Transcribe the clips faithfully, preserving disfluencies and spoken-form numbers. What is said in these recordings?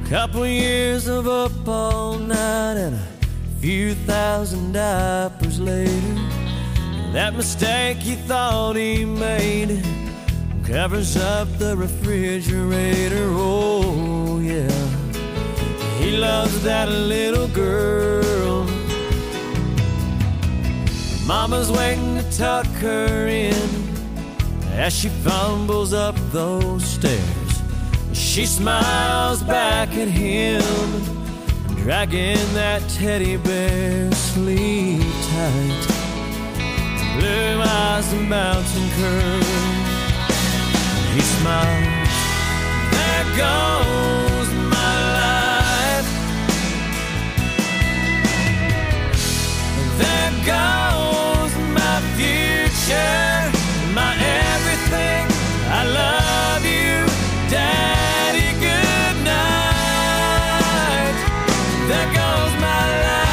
Couple years of up all night and a few thousand diapers later, that mistake he thought he made covers up the refrigerator. Oh yeah, he loves that little girl. Mama's waiting to tuck her in as she fumbles up those stairs. She smiles back at him, dragging that teddy bear. Sleep tight, blue eyes and mountain curls. He smiles, there goes my life. There goes my future, my everything. I love you, Daddy, good night. There goes my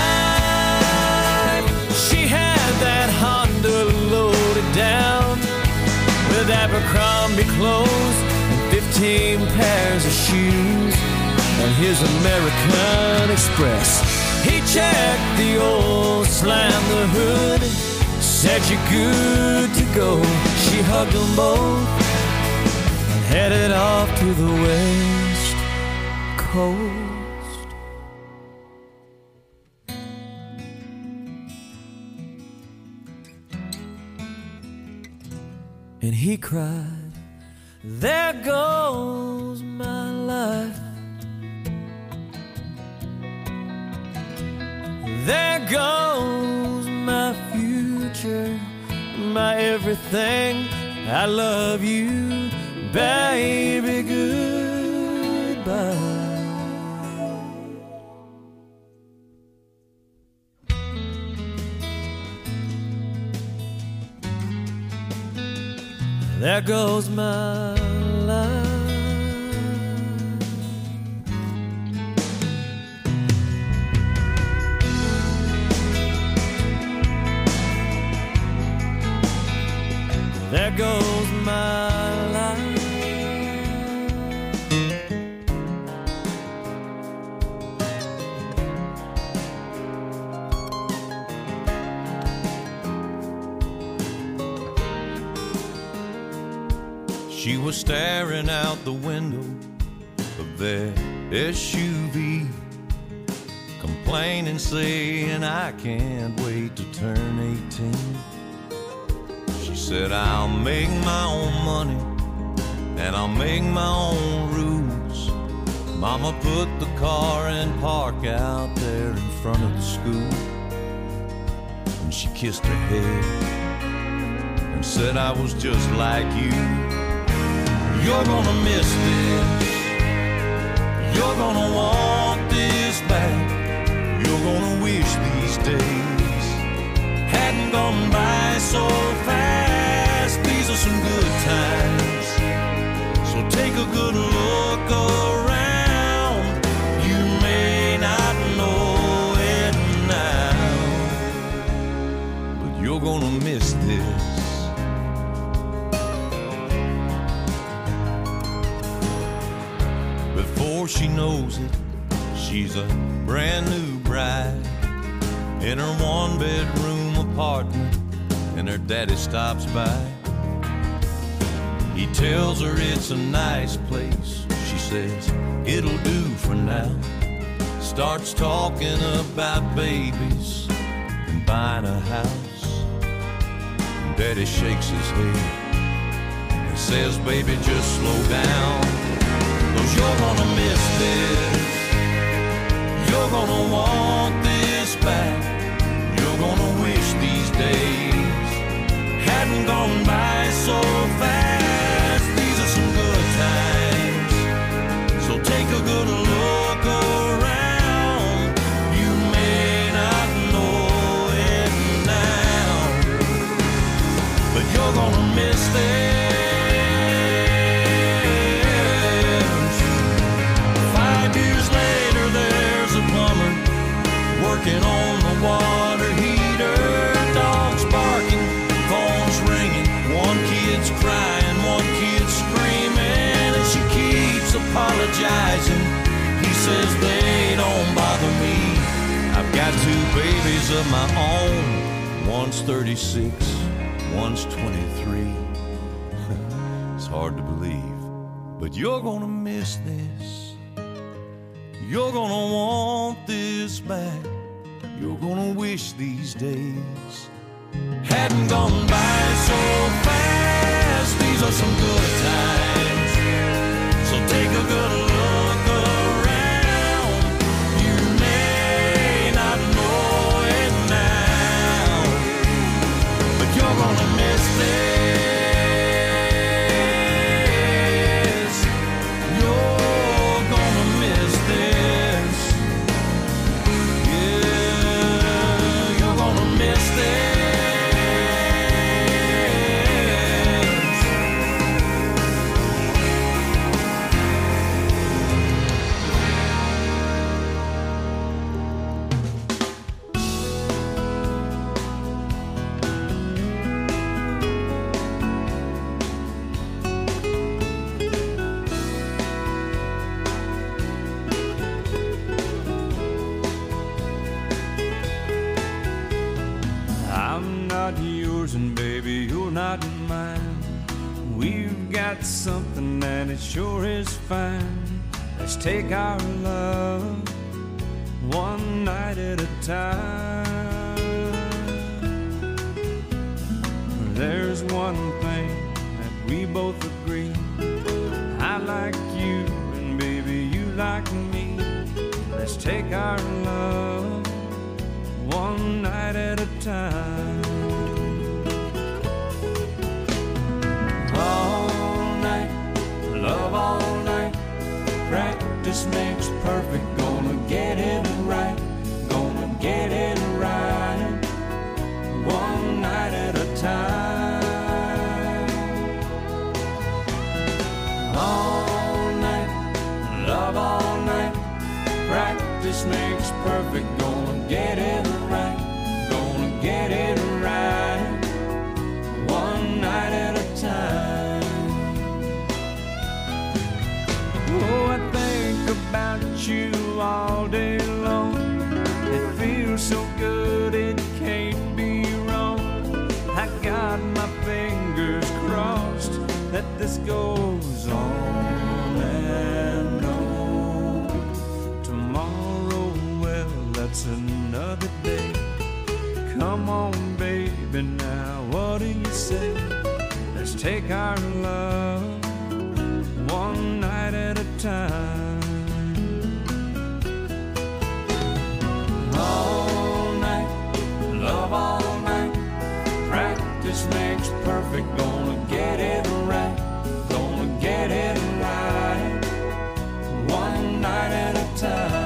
life. She had that Honda loaded down with Abercrombie clothes and fifteen pairs of shoes and his American Express. He checked the oil, slammed the hood, said you're good to go. She hugged them both and headed off to the West Coast. And he cried, there goes my life. There goes my future, my everything. I love you, baby, goodbye. There goes my life. There goes my life. She was staring out the window of their S U V, complaining, saying, I can't wait to turn eighteen. She said, I'll make my own money and I'll make my own rules. Mama put the car in park out there in front of the school, and she kissed her head and said, I was just like you. You're gonna miss this, you're gonna want this back, you're gonna wish these days hadn't gone by so fast. These are some good times, so take a good look around. You may not know it now, but you're gonna miss this. Before she knows it, she's a brand new bride in her one-bedroom apartment, and her daddy stops by. He tells her it's a nice place. She says, it'll do for now. Starts talking about babies and buying a house. And Daddy shakes his head and says, baby, just slow down, 'cause you're gonna miss this. You're gonna want this back. You're gonna wish these days hadn't gone by so fast. These are some good times, so take a good look around. You may not know it now, but you're gonna miss this. Five years later, there's a plumber working on the water heater. Dogs barking, phones ringing, one kid's crying, one kid's screaming, and she keeps apologizing. He says they don't bother me. I've got two babies of my own. One's thirty-six, one's twenty-three. It's hard to believe, but you're gonna miss this. You're gonna want this back. You're gonna wish these days hadn't gone by so fast. These are some good times, so take a good look around. You may not know it now, but you're gonna miss this. You're gonna miss this. Yeah, you're gonna miss this. I'm not yours and baby, you're not mine. We've got something and it sure is fine. Let's take our love one night at a time. There's one thing that we both agree. I like you and baby you like me. Let's take our love one night at a time. All night, love all night. Practice makes perfect. Gonna get it right. Gonna get it right. One night at a time. All night, love all night. Practice makes perfect. Gonna get it right. Gonna get it right. One night at a time. Oh, I think about you all day long. It feels so good, it can't be wrong. I got my fingers crossed that this goes on and on. Tomorrow, well, that's another day. Come on, baby, now what do you say? Let's take our love one night at a time. All night, love all night. Practice makes perfect. Gonna get it right. Gonna get it right. One night at a time.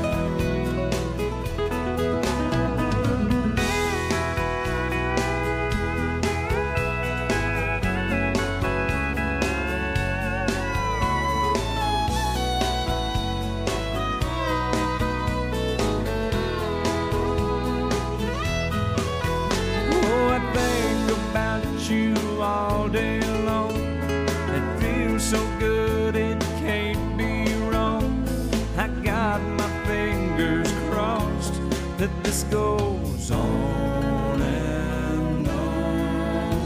You all day long. It feels so good, it can't be wrong. I got my fingers crossed that this goes on and on.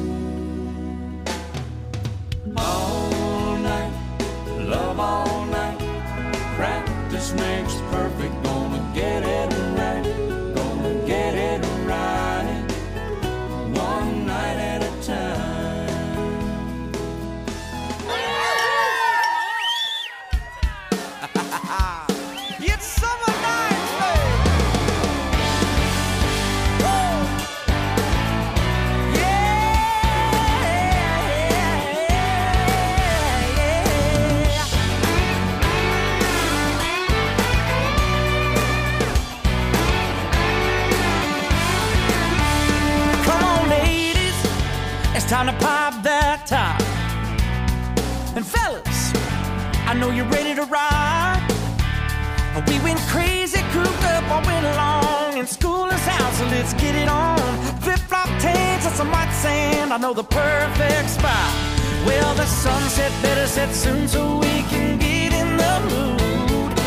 All night, love all night. Practice makes perfect. Gonna get it right. Gonna get it right. One night at a time. It's summer night, baby. Woo! Yeah. Come on, ladies, it's time to pop that top. And fellas, I know you're ready to ride. We went crazy, cooped up all winter long, and school is out, so let's get it on. Flip-flop tanks and some white sand, I know the perfect spot. Well, the sunset better set soon so we can get in the mood.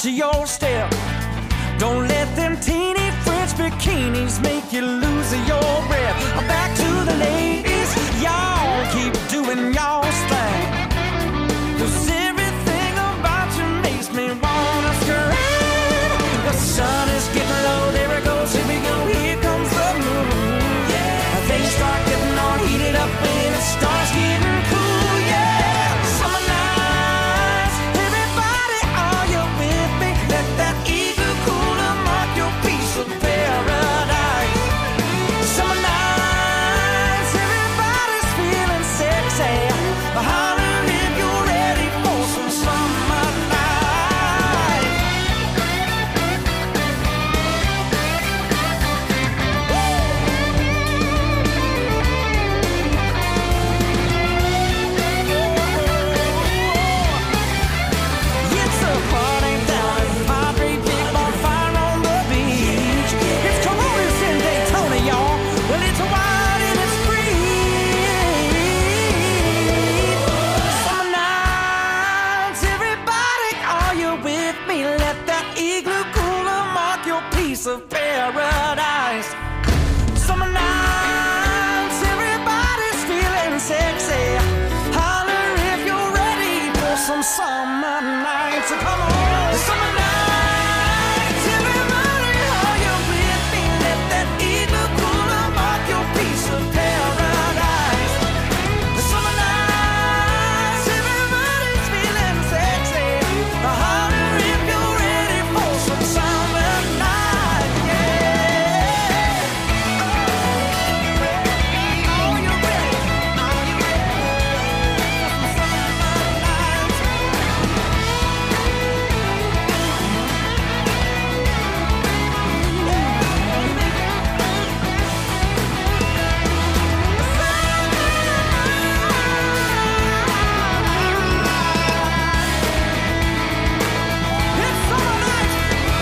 to your step. Don't let them teeny French bikinis make you lose your breath. Back to the ladies, y'all keep doing y'all's thing. 'Cause everything about you makes me wanna scream. The sun is getting low, there it goes, here we go, here comes the moon. Yeah. Things start getting all heated up when it starts getting cool, yeah. Summer nights, everybody, are you with me? Let that eagle cooler mark your piece of paradise. Summer nights, everybody's feeling sexy. Holler if you're ready for some summer night. It's a party down at Padre, big bonfire on the beach. It's Coronas in Daytona, y'all. Well, it's wild and it's free. Summer nights, everybody, are you with me? Let that igloo cooler mark your piece of paradise. Summer nights, everybody's feeling sexy. Holler if you're ready for some summer nights. So come on, summer nights, everybody, are you with me? Let that igloo cooler mark your piece of paradise. The summer nights, everybody's feeling sexy. Holler if you're ready for some summer night, yeah. Are you ready? Are you ready for some summer nights? It's summer nights.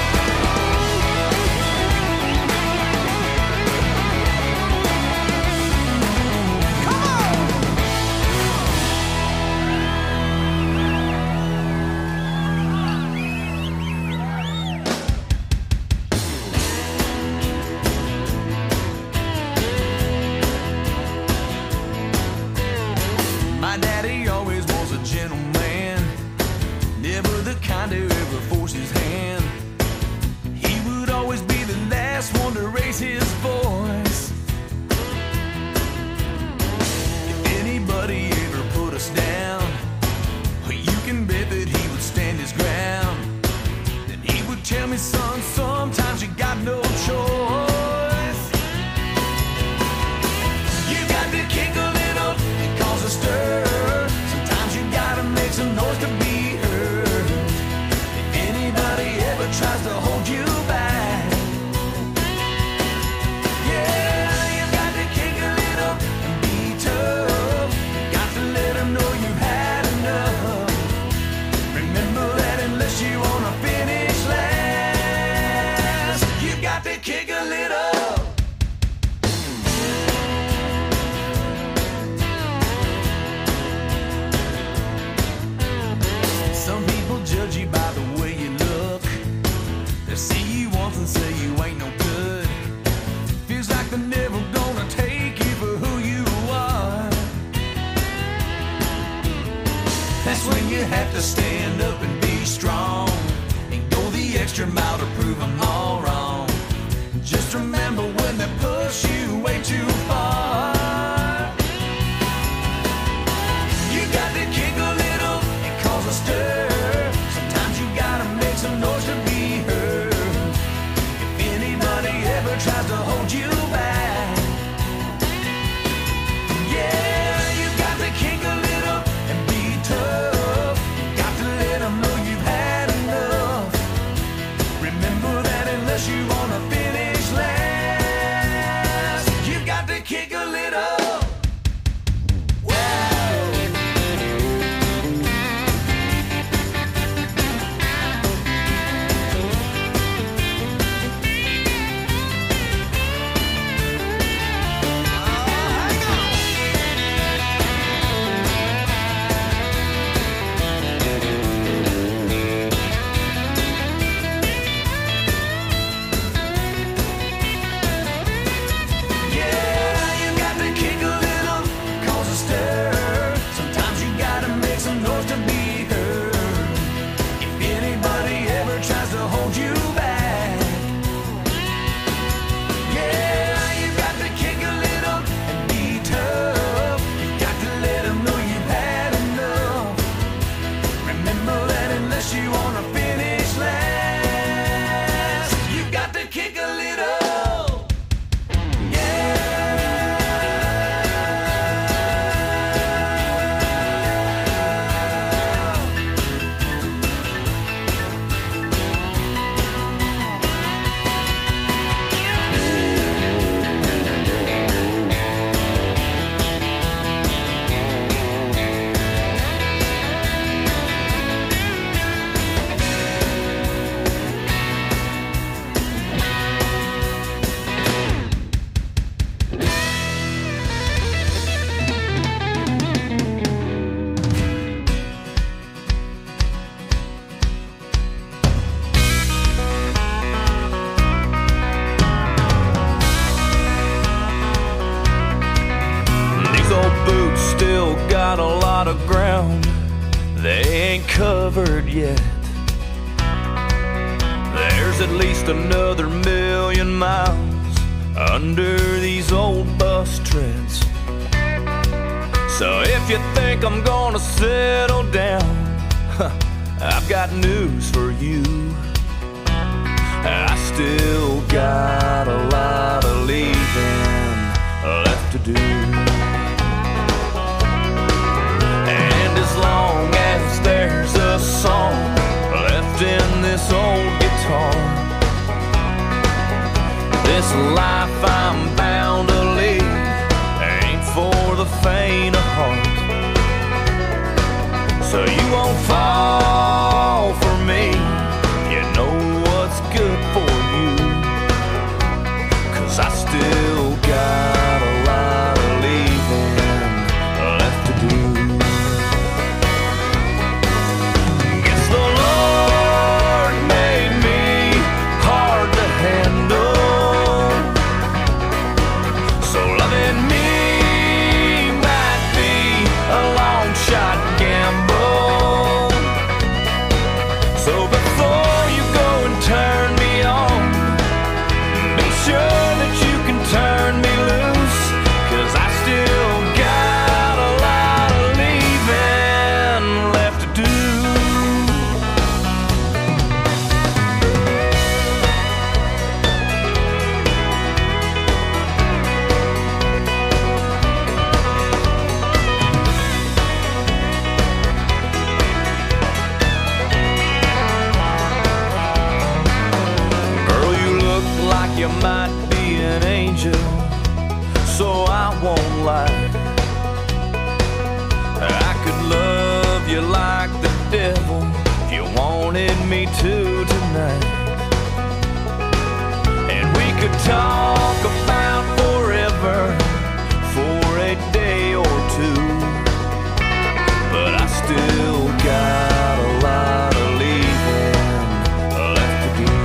Come on. My daddy always was a gentleman, never the kind to ever force his hand. He would always be the last one to raise his voice. If anybody ever put us down, well, you can bet that he would stand his ground. Then he would tell me, son, sometimes you got no choice. You got to kick a little and cause a stir. Sometimes you gotta make some noise to be heard. If anybody ever tries to hold you back, yeah, you got to kick a little and be tough. You got to let them know you've had enough. Remember that unless you wanna finish last, you got to kick a little. Some people judge you by the way you look. They see you once and say you ain't no good. Feels like they're never gonna take you for who you are. That's when you have to stand up and be strong and go the extra mile to prove them all wrong. Just remember when they push you way too far, you got to kick a little and cause a stir. Sometimes you gotta make some noise to be heard. If anybody ever tries to hold you back, yeah, you got to kick a little and be tough. You got to let them know you've had enough. Remember that unless you wanna finish last, got a lot of ground they ain't covered yet. There's at least another million miles under these old bus treads. So if you think I'm gonna settle down, I've got news for you. I still got a lot of leaving left to do. And as long as there's a song left in this old guitar, this life I'm bound to lead ain't for the faint of heart. So you won't fall for me, you know what's good for you, 'cause I still got a lot of leaving left to do. Guess the Lord made me hard to handle, so loving me might be a long shot gamble. So before you go and turn me on, be sure that you can turn me loose, 'cause I still got a lot of leaving left to do. Girl, you look like you might be an angel, so I won't lie. I could love you like the devil if you wanted me to tonight. And we could talk about forever for a day or two, but I still got a lot of leaving left to do.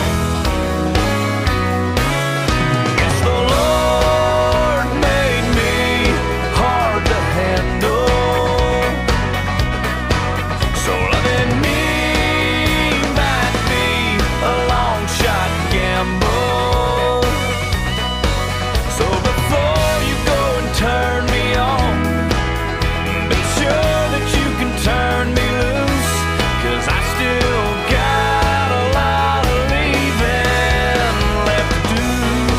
Guess the Lord made me hard to handle, so loving me might be a long shot gamble. So before you go and turn me on, be sure that you can turn me loose, 'cause I still got a lot of leaving left to do.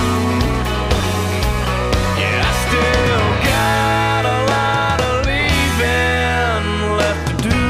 Yeah, I still got a lot of leaving left to do.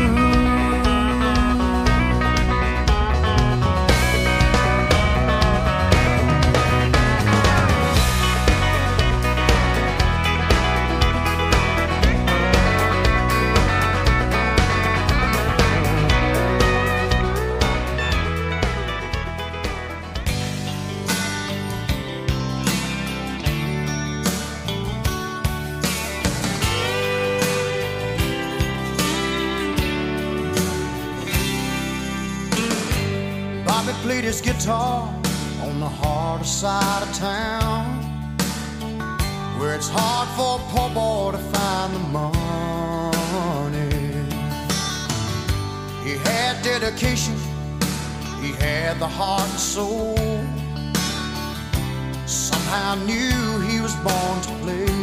Bobby played his guitar on the harder side of town, where it's hard for a poor boy to find the money. He had dedication, he had the heart and soul. Somehow knew he was born to play.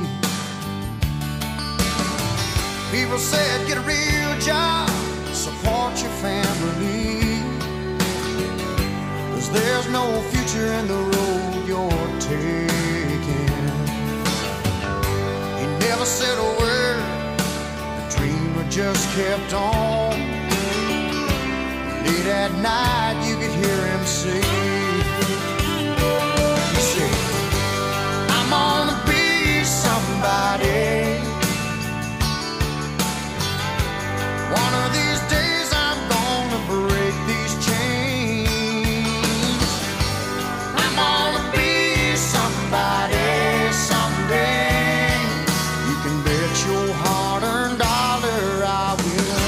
People said, get a real job, support your family, 'cause there's no future in the road you're taking. He never said a word, the dreamer just kept on. Late at night you could hear him say, he said, I'm gonna be somebody. One of these days I'm gonna break these chains. I'm gonna be somebody someday. You can bet your hard-earned dollar I will.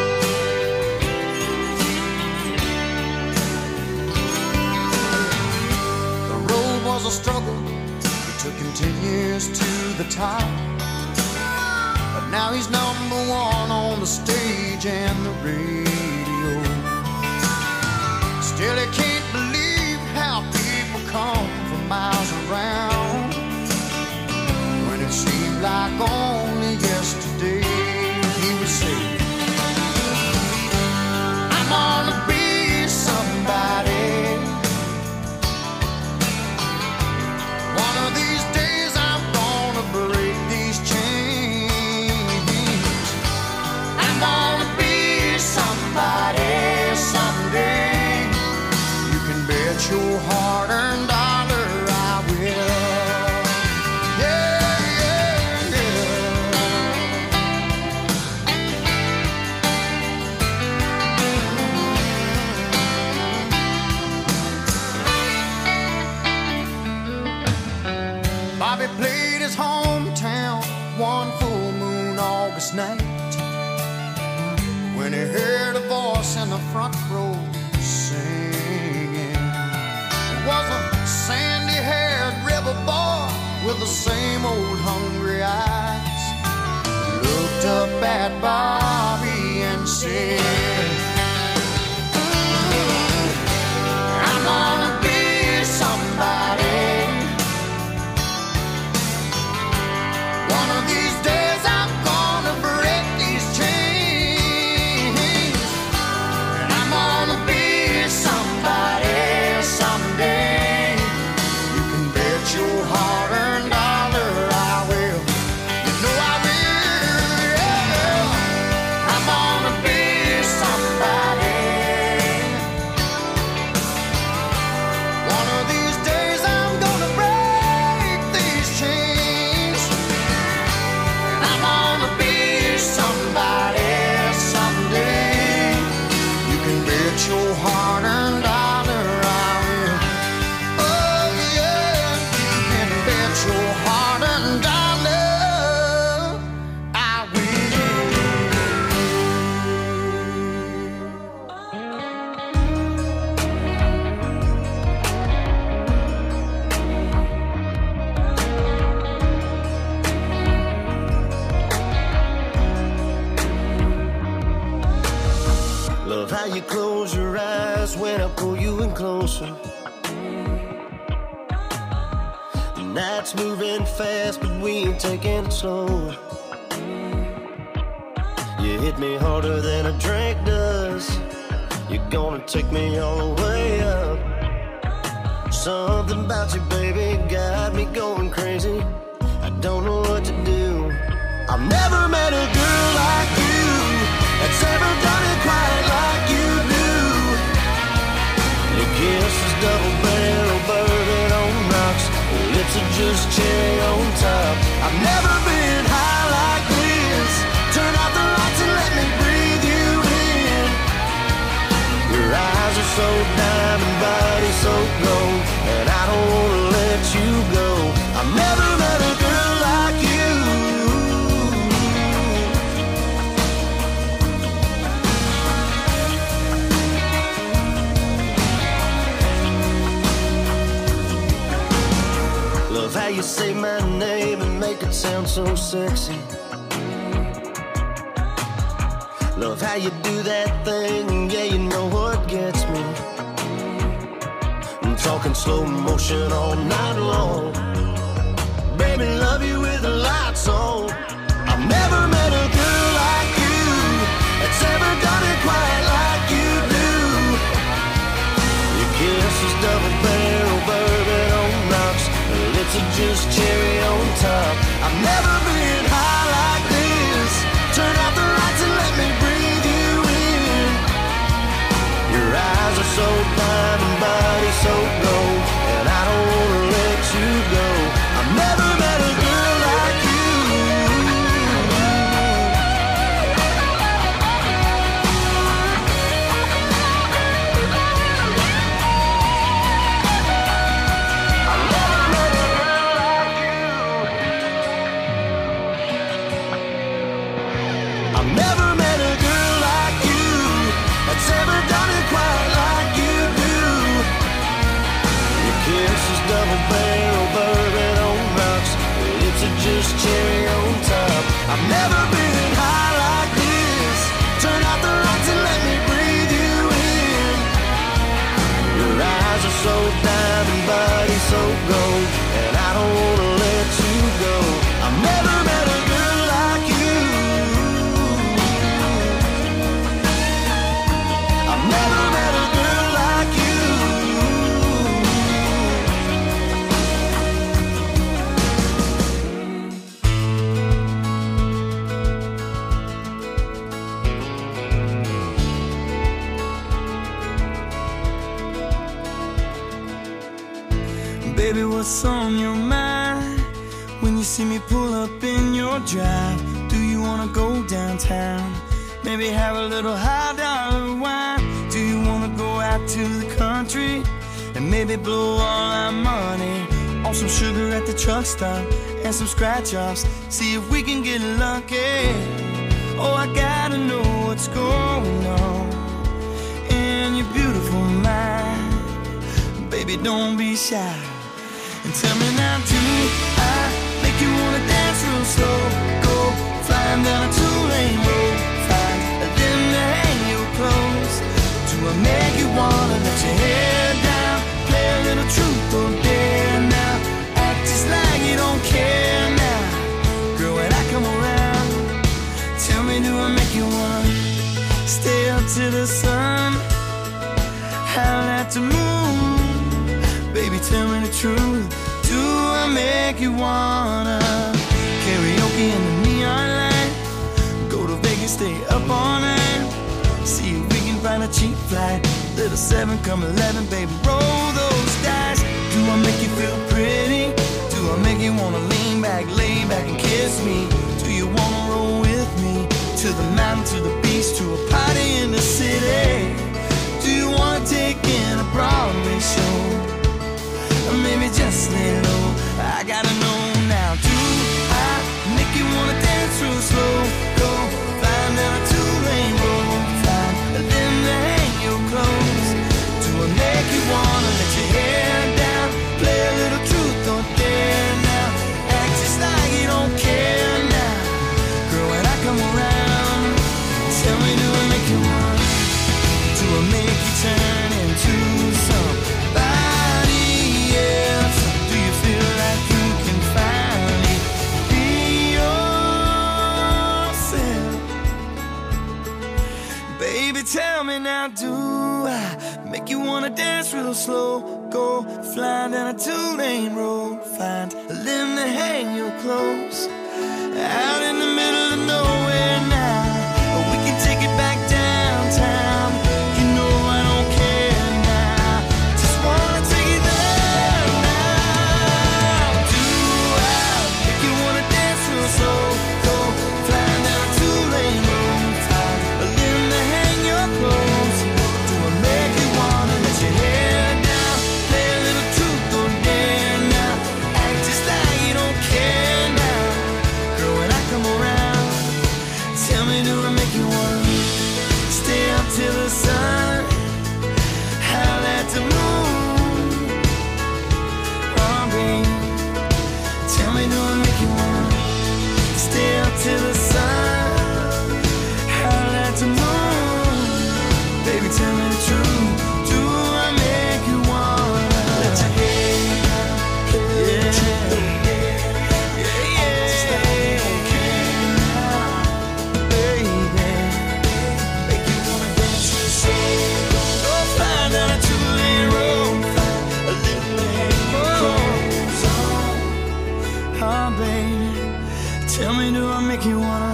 The road was a struggle, it took him ten years to the top. But Now he's number one on the stage and the radio. Still he can't believe how people come from miles around, when it seemed like only yesterday he would say, I'm gonna be somebody. One of these days I'm gonna break these chains. I'm gonna be somebody someday. You can bet your hard-earned dollar I will. Yeah, yeah, yeah. Bobby played his hometown one full moon August night, when he heard a voice in the front row singing. It was a sandy-haired rebel boy with the same old hungry eyes. He looked up at Bobby and said, I'm gonna be somebody. One of these days I'm gonna break these chains, and I'm gonna be somebody someday. You can bet your hard-earned dollar I will. You know I will, yeah. I'm gonna be somebody. One of these days I'm gonna break these chains, and I'm gonna be somebody someday. You can bet your hard-earned dollar I will. Oh yeah, you can bet your hard-earned dollar I will. Love how you close your eyes when I pull you in closer. The night's moving fast, but we ain't taking it slow. You hit me harder than a drink does. You're gonna take me all the way up. Something about you, baby, got me going crazy. I don't know what to do. I've never met a girl like you that's ever done it quite like you do. Your kiss is double barrel bourbon on rocks, your lips are just cherry on top. I've never been high like this. Turn out the lights and let me breathe you in. Your eyes are so diamond, body so gold, and I don't wanna let you go. I've never met a girl like you. Love how you say my name and make it sound so sexy. Love how you do that thing, yeah, you know what gets me. I'm talking slow motion all night long. Baby, love you with the lights on. I've never met a girl like you that's ever done it quite like you do. Your kiss is double barrel bourbon on rocks, your lips are just cherry on top. I've never been high like this. Turn out the lights and let me breathe you in. Your eyes are so diamond, body so gold, and I don't wanna let you go. I've never met a girl like you. I've never met a girl like you that's ever done it quite like you do. Your kiss is double barrel bourbon on rocks, your lips are just cherry on top. I've never never been high like this. Turn out the lights and let me breathe you in. Your eyes are so diamond, body so gold, and I don't wanna let you go. I've never met a girl like you. I've never met a girl like you. Baby, what's on your mind when you see me pull up in your drive? Do you wanna go downtown? Maybe have a little high dollar wine? Do you wanna go out to the country and maybe blow all our money on some sugar at the truck stop and some scratch offs? See if we can get lucky. Oh, I gotta know what's going on in your beautiful mind. Baby, don't be shy. And tell me now, do I make you wanna dance real slow? Go flying down a two-lane road, find a limb to hang your clothes. Do I make you wanna let your hair down, play a little truth or dare now, act just like you don't care now? Girl, when I come around, tell me, do I make you wanna stay up to the sun, howl at the moon? Baby, tell me the truth. Do I make you wanna karaoke in the neon light? Go to Vegas, stay up all night. See if we can find a cheap flight. Little seven, come eleven, baby, roll those dice. Do I make you feel pretty? Do I make you wanna lean back, lay back and kiss me? Do you wanna roll with me to the mountain, to the beach, to a party in the city? Do you wanna take in a Broadway show? Or maybe just lay low. I gotta know now. Do I make you wanna dance real slow? Go flying down a two-lane road, find a limb to hang your clothes. Do I make you wanna let your hair down, play a little truth or dare now, act just like you don't care now? Girl, when I come around, tell me, do I make you wanna? Do I make you turn into somebody? Do you feel like you can finally be yourself? Baby, tell me now, do I make you wanna dance real slow? Go flying down a two-lane road, find a limb to hang your clothes, out in the middle of nowhere now. Or we can take it back downtown. You know I don't care now, just wanna take it there now. Do I make you wanna dance real slow? Go flying down a two-lane road, find a limb to hang your clothes. Do I make you wanna let your hair down, play a little truth or dare now, act just like you don't care now? Girl, when I come around, tell me, do I make you wanna stay up till the sun, howl at the moon? Oh, babe, tell me, do I make you wanna stay up till the sun, howl at the moon? Baby, tell me the truth. Do I make you wanna let your hair down, play a little truth or dare? Yeah, yeah, just like you don't care now, baby. Make you wanna dance real slow. Go flying down a two-lane road, find a little hang your clothes on. Oh, baby, tell me, do I make you wanna?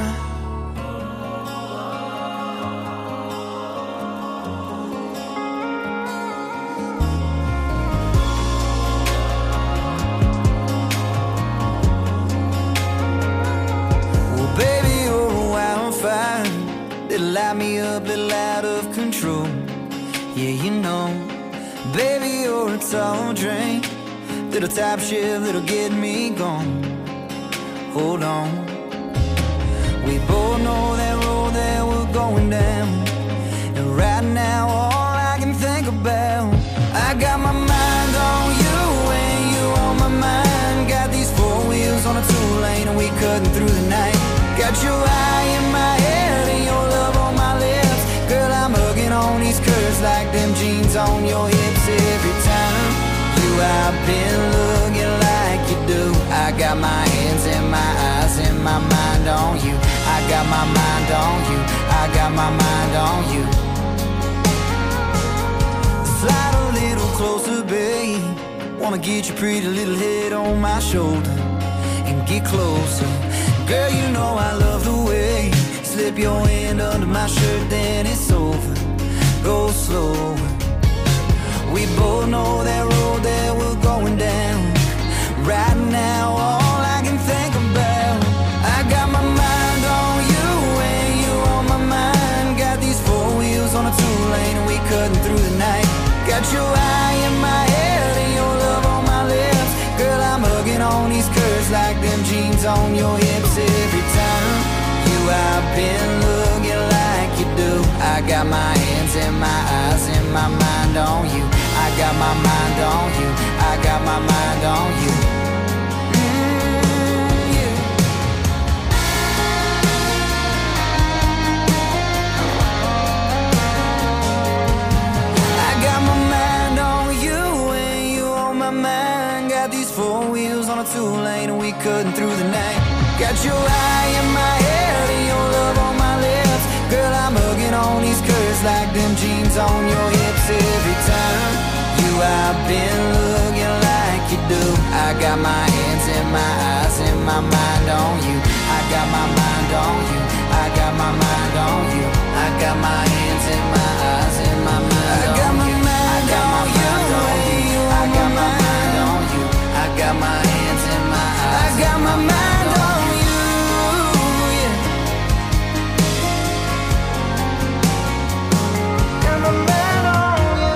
Well, baby, you're a wildfire. It'll light me up, little out of control. Yeah, you know, baby, you're a tall drink, little top shift that'll get me gone. Hold on, we both know that road that we're going down, and right now all I can think about, I got my mind on you and you on my mind. Got these four wheels on a two-lane and we cutting through the night. Got your eye in my head and your love on my lips. Girl, I'm hugging on these curves like them jeans on your hips. Every time you I've been looking like you do. I got my hands and my eyes and my mind on you. I got my mind on you. I got my mind on you. Slide a little closer, babe. Wanna get your pretty little head on my shoulder and get closer. Girl, you know I love the way you slip your hand under my shirt, then it's over. Go slow. We both know that road that we're going down. Right now, all I can think about, I got my mind on you and you on my mind. Got these four wheels on a two-lane and we cutting through the night. Got your eye in my head and your love on my lips. Girl, I'm hugging on these curves like them jeans on your hips. Every time you I've been looking like you do. I got my hands and my eyes and my mind on you. I got my mind on you. I got my mind on you. Mm, yeah. I got my mind on you and you on my mind. Got these four wheels on a two-lane and we cutting through the night. Got your eye in my head and your love on my lips. Girl, I'm hugging on these curves like them jeans on your hips. Every time you I've been looking like you do. I got my hands and my eyes and my mind on you. I got my mind on you. I got my mind on you. I got my hands and my eyes and my mind on you. I got my mind on you. I got my mind on you. I got my hands and my eyes. I got my mind on you. Yeah. Got my mind on you.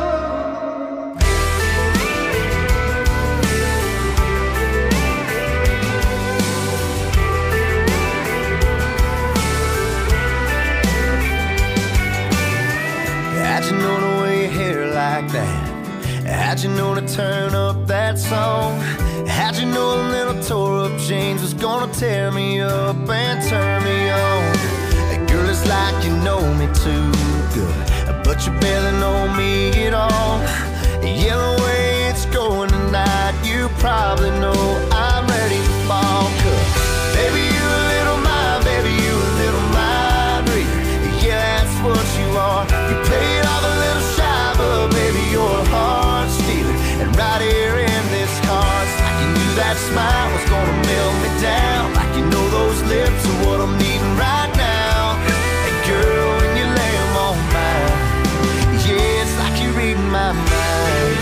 How'd you know to wear your hair like that? How'd you know to turn up that song? How'd you know a little tore up jeans was gonna tear me up and turn me on? Hey, girl, it's like you know me too good, but you barely know me at all. Yeah, the way it's going tonight, you probably know I'm ready to fall. 'Cause baby, you a little mind, baby, you a little mind reader. Yeah, that's what you are. You play it off a little shy, but baby, you're a heart stealer. And right here in this car, it's like you knew that smile was gonna melt me down. Like you know those lips are what I'm needing right now. And girl, when you lay them on mine, yeah, it's like you're reading my mind.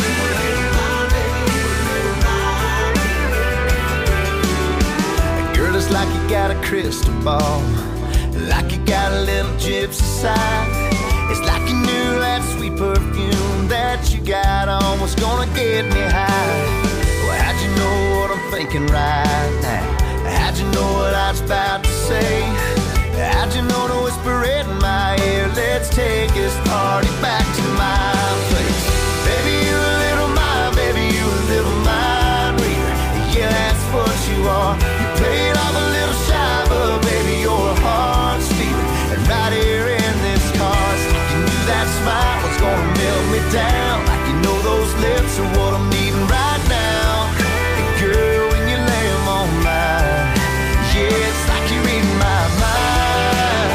And girl, it's like you got a crystal ball, like you got a little gypsy side. It's like you knew that sweet perfume that you got on was gonna get me high. Well, how'd you know what I'm thinking right now? How'd you know what I was about to say? How'd you know to whisper it in my ear? Let's take this party back to my place. Baby, you a little mind, baby, you a little mind reader. Yeah, that's what you are. You play it off a little shy, but baby, you're a heart stealer. And right here in this car, it's like you knew that smile was gonna melt me down. Like you know those lips are what I'm needing right now. And girl, when you lay them on mine, yeah, it's like you're reading my mind.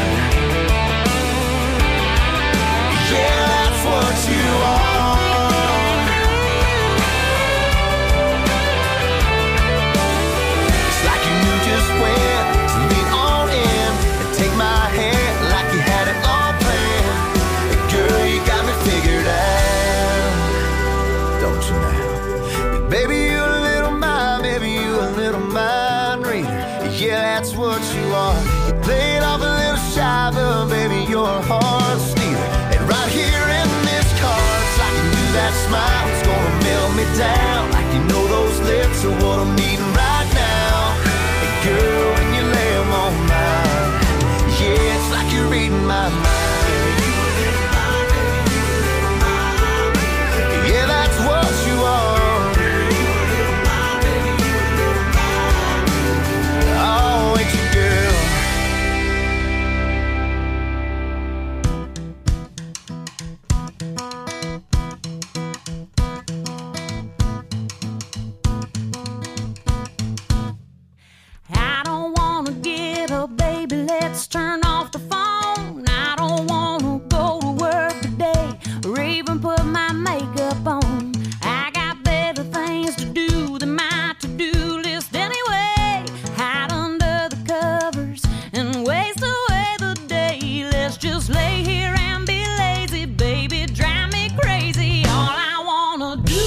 Yeah, that's what you are. It's like you knew just when to lean on in and take my hand like you had it all planned. And girl, you got me figured out, don't you now? Baby, you a little mind, baby, you a little mind reader. Yeah, that's what you are. You play it off a little shy, but baby, you're a heart stealer. And right here in this car, it's like you knew that smile was gonna melt me down. Like you know those lips are what I'm needing right now. And girl, when you lay them on mine, yeah, it's like you're reading my mind. Yeah, that's what you are. Oh, ain't you, girl? I don't wanna get up, baby, let's turn off the phone. I don't wanna go to work today or even put my makeup on. I got better things to do than my to-do list anyway. Hide under the covers and waste away the day. Let's just lay here and be lazy, baby, drive me crazy. All I wanna do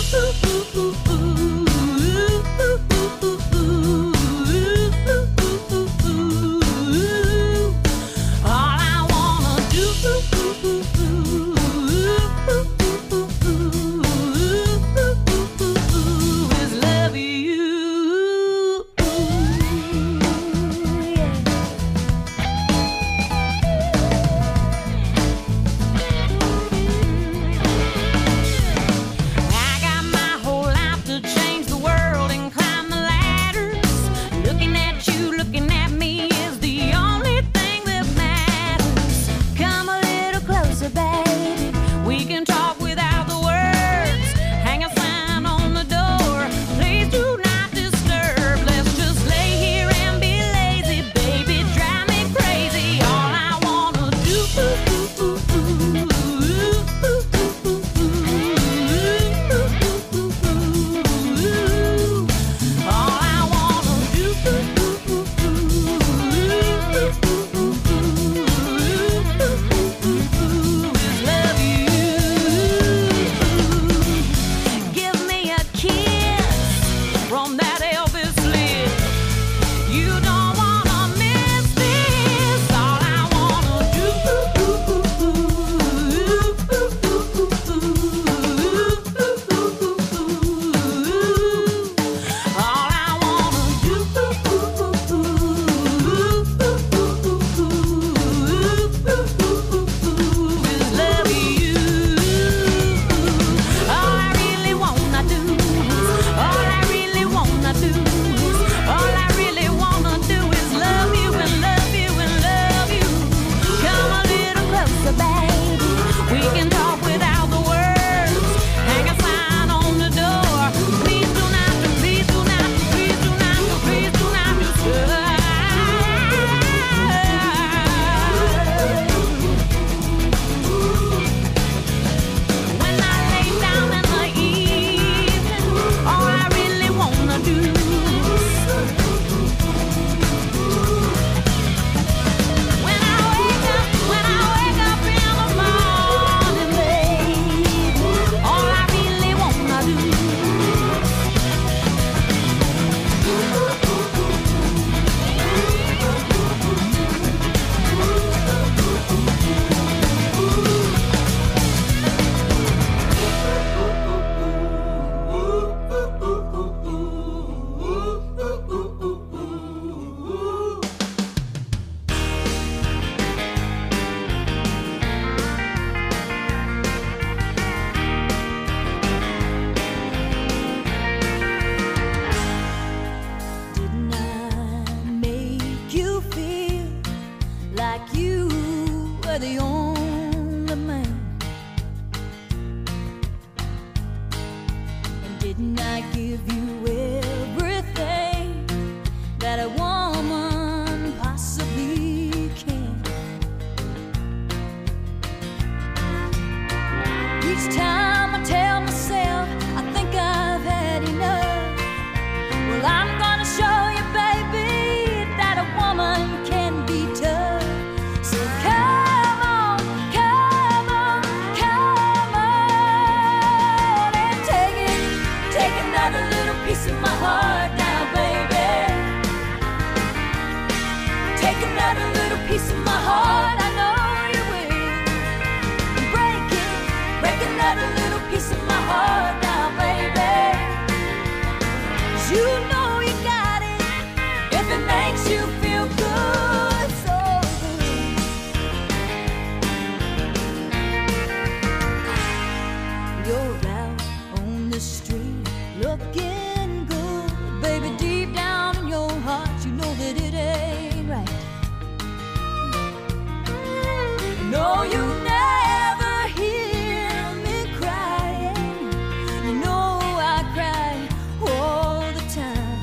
You know I cry all the time.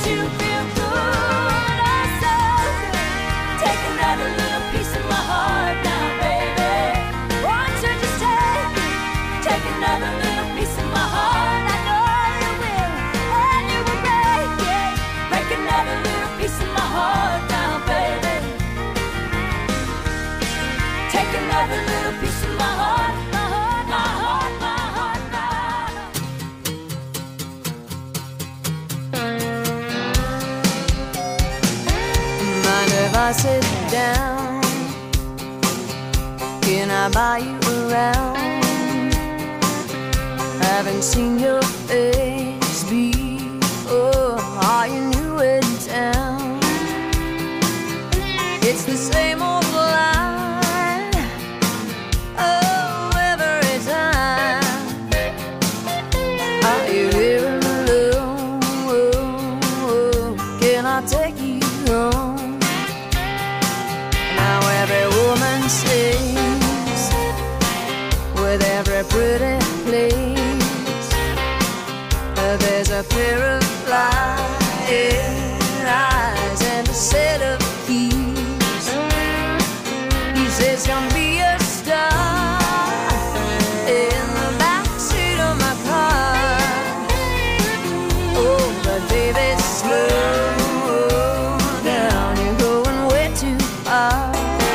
makes you feel good, oh so good. Take another little piece of my heart now, baby. Won't you just take it? Take another little piece of my heart. I know you will, and you will break it. Break another little piece of my heart now, baby. Take another little piece of my heart, my heart, my heart, my heart, my heart. Mind if I sit down? Can I buy you around? Haven't seen your face before. Are you new in town? It's the same old line, oh, every time. Are you here alone? Can I take you home? Now every woman sings with every pretty place. There's a pair of flying eyes and a set of keys. He says, "Come be a star in the backseat of my car." Oh, but baby, slow down, you're going way too far.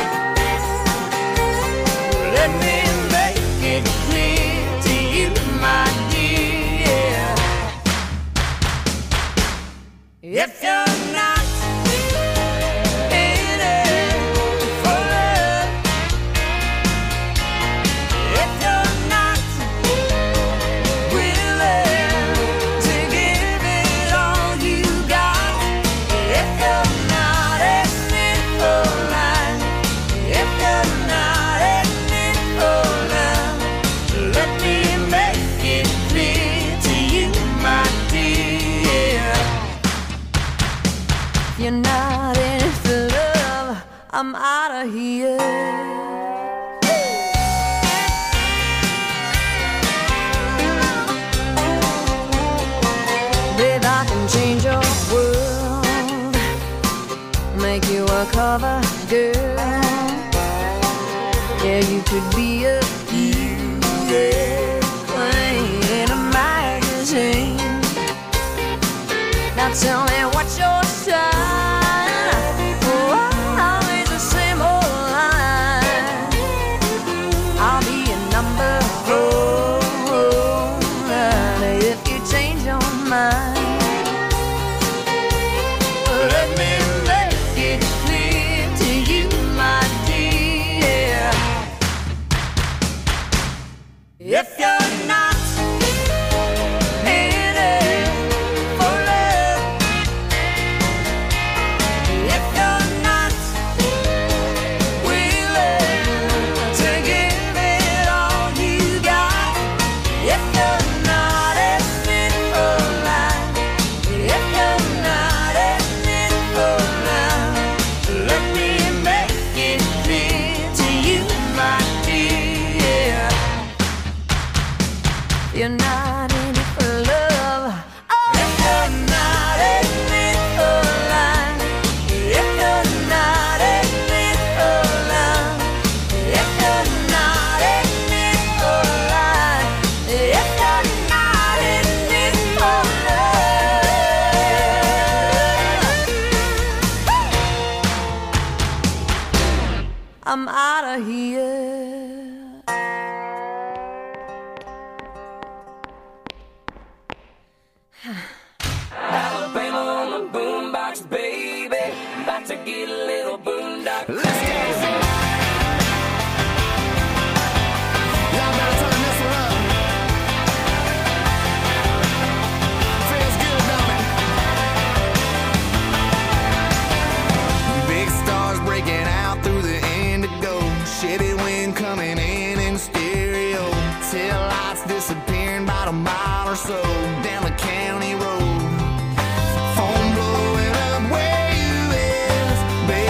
Let me make it clear to you, my dear. If you're not in it for love, if you're not willing to give it all you got, if you're not in it for life, if you're not in it for love, let me make it clear to you, my dear. If you're not in it for love, I'm out of here. Babe, I can change your world, make you a cover girl. Yeah, you could be a beauty queen in a magazine. Now tell me what's your sign? Oh, always the same old line. I'll be a number four if you change your mind. Let me make it clear to you, my dear. If you're not in it for love, if you're not willing to give it all you got, if you're not in it for life, if you're not in it for love, let me make it clear to you, my dear. You're not in it for love. Oh, if you're not in it for life, if you're not in it for love, if you're not in it for life, if you're not in it for love, I'm out of here. Alabama on the boombox, baby. About to get a little boondock. Let's go. Y'all better turn this one up. Feels good, don't it? Big stars breaking out through the indigo. Chevy wind coming in in stereo. Tail lights disappearing about a mile or so down the county road. Phone blowing up where you is, baby.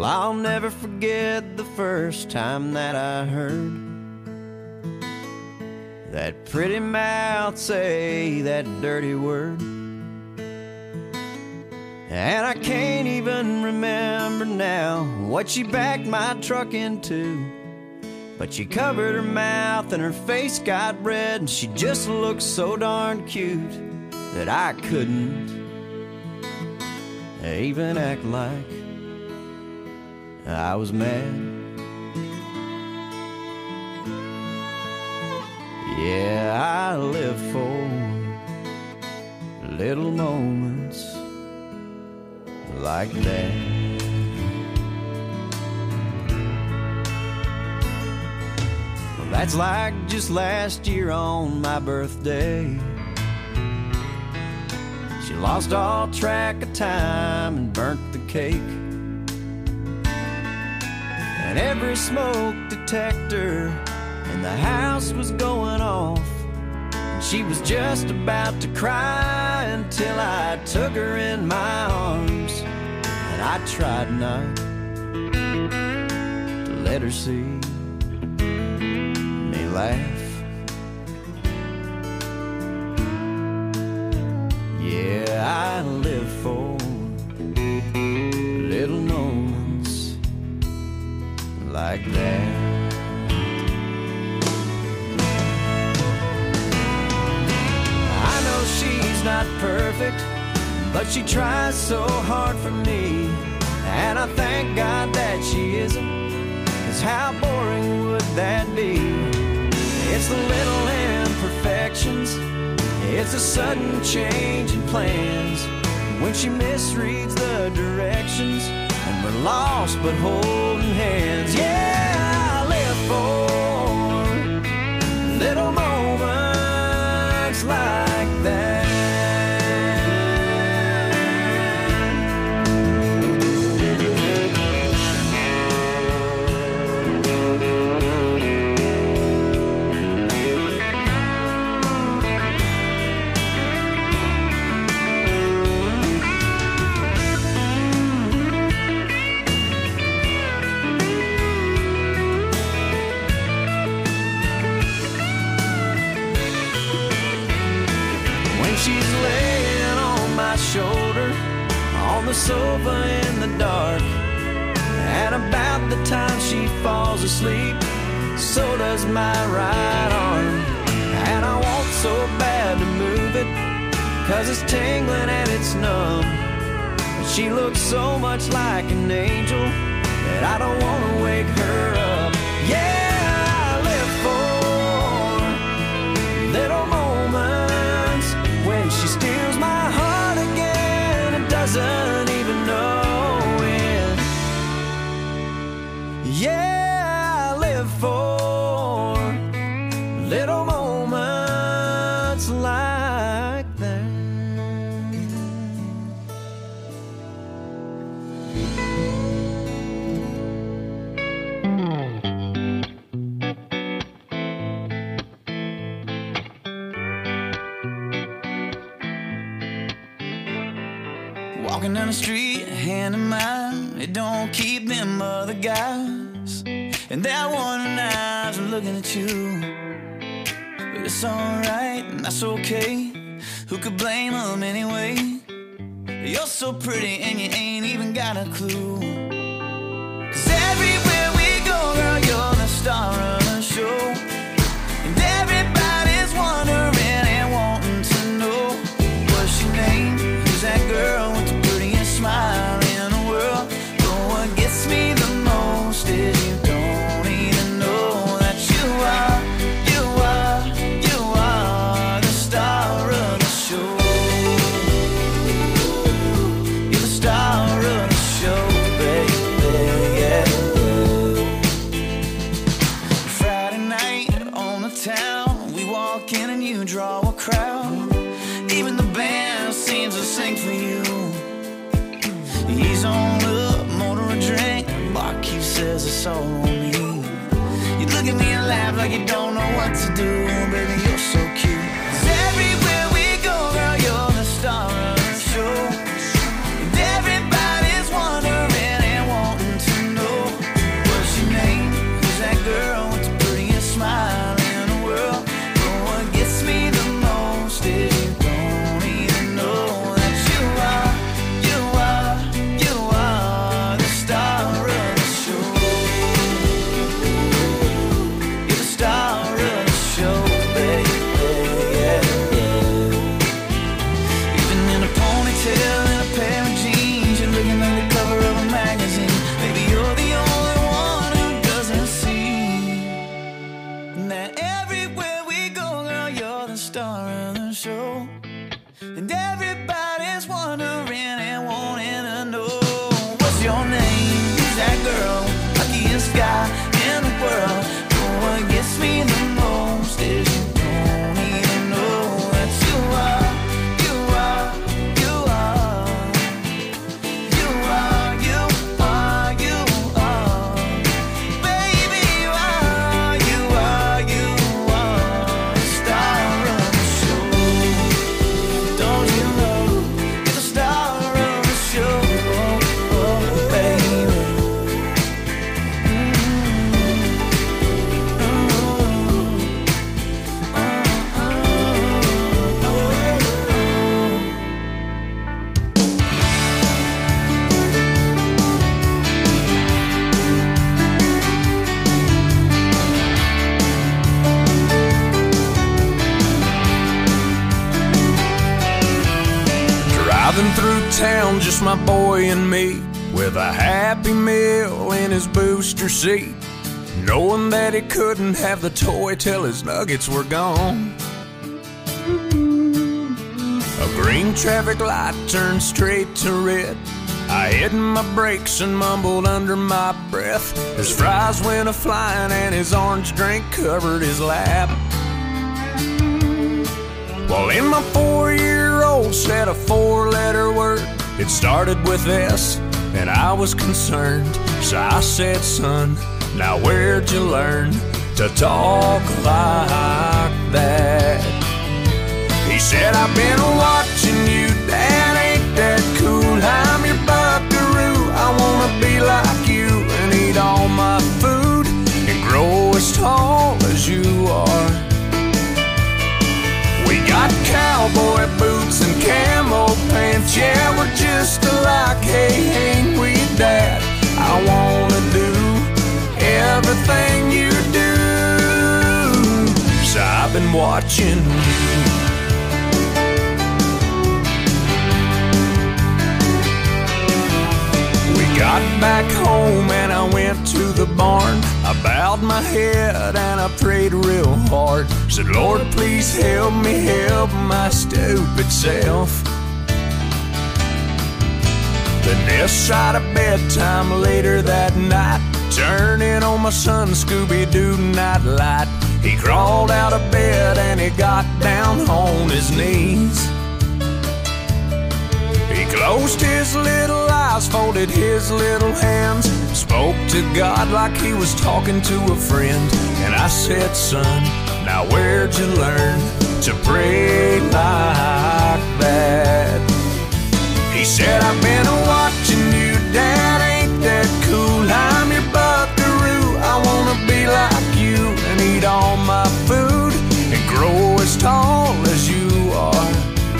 I'll never forget the first time that I heard that pretty mouth say that dirty word. And I can't even remember now what she backed my truck into, but she covered her mouth and her face got red, and she just looked so darn cute that I couldn't even act like I was mad. Yeah, I live for little moments like that. Well, that's like just last year on my birthday. She lost all track of time and burnt the cake, and every smoke detector in the house was going off. And she was just about to cry until I took her in my arms, and I tried not to let her see me laugh. Yeah, I live for little moments like that. I know she's not perfect, but she tries so hard for me, and I thank God that she isn't, 'cause how boring would that be? It's the little imperfections, it's a sudden change in plans, when she misreads the directions and we're lost but holding hands. Yeah, I live for little moments like that. She's laying on my shoulder on the sofa in the dark, and about the time she falls asleep, so does my right arm. And I want so bad to move it, 'cause it's tingling and it's numb, but she looks so much like an angel that I don't want to wake her up. Yeah, I live for little moments when she steals my heart again and doesn't even know it. Yeah, I live for little moments like that. Walking down the street, hand in mine, it don't keep them other guys, and they're wondering eyes are looking at you. But it's alright, and that's okay. Who could blame them anyway? You're so pretty and you ain't even got a clue. 'Cause everywhere we go, girl, you're the star of the show, and everybody's wondering and wanting to know what's your name, who's that girl with the prettiest smile in the world. But what gets me the most is you don't even know that you are, you are, you are the star of the show. You're the star of the show, baby, yeah. Friday night on the town, we walk in and you draw a crowd. Even the band seems to sing for you. He's on up, motor a drink, barkeep says it's all on me. You look at me and laugh like you don't know what to do. Baby, you're so cute. 'Cause everywhere we go, girl, you're the star of the show, and everybody's wondering and wanting to town, just my boy and me, with a Happy Meal in his booster seat, knowing that he couldn't have the toy till his nuggets were gone. A green traffic light turned straight to red. I hit my brakes and mumbled under my breath. His fries went a-flying and his orange drink covered his lap. Well, in my four-year-old said a four-letter word. It started with S, and I was concerned. So I said, son, now where'd you learn to talk like that? He said, I've been watching you, Dad, ain't that cool? I'm your buckaroo, I wanna be like you and eat all my food and grow as tall as you are. We got cowboy boots and camo pants, yeah, we're just alike, hey, ain't we, Dad? I wanna do everything you do, so I've been watching you. Got back home and I went to the barn. I bowed my head and I prayed real hard. Said, Lord, please help me help my stupid self. Then this side of bedtime later that night, turning on my son Scooby-Doo nightlight. He crawled out of bed and he got down on his knees. He closed his little eyes, folded his little hands, spoke to God like he was talking to a friend. And I said, son, now where'd you learn to pray like that? He said, I've been watching you, Dad, ain't that cool? I'm your buckaroo, I wanna be like you and eat all my food and grow as tall as you are.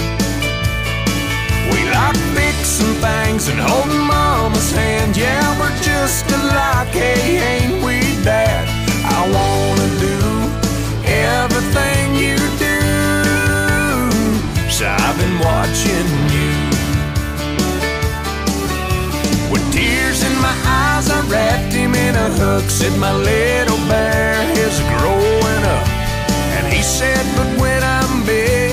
We like fixing things and holding Mama's hand, yeah, we're just alike, hey, ain't we, Dad? I wanna do everything you do, so I've been watching you. With tears in my eyes, I wrapped him in a hug, said, my little baby,